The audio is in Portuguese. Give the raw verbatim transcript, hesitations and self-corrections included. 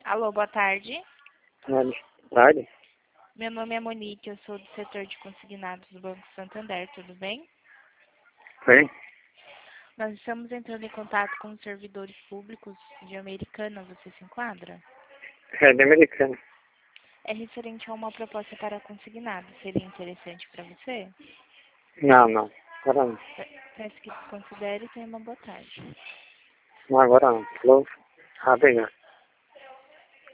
Alô, boa tarde. Boa tarde. Meu nome é Monique, eu sou do setor de consignados do Banco Santander, tudo bem? Sim. Nós estamos entrando em contato com os servidores públicos de Americana, você se enquadra? É de americano. É referente a uma proposta para consignado, seria interessante para você? Não, não. Agora não. Pe- Peço que considere e tenha uma boa tarde. Não, agora não. Falou. Ah, obrigado.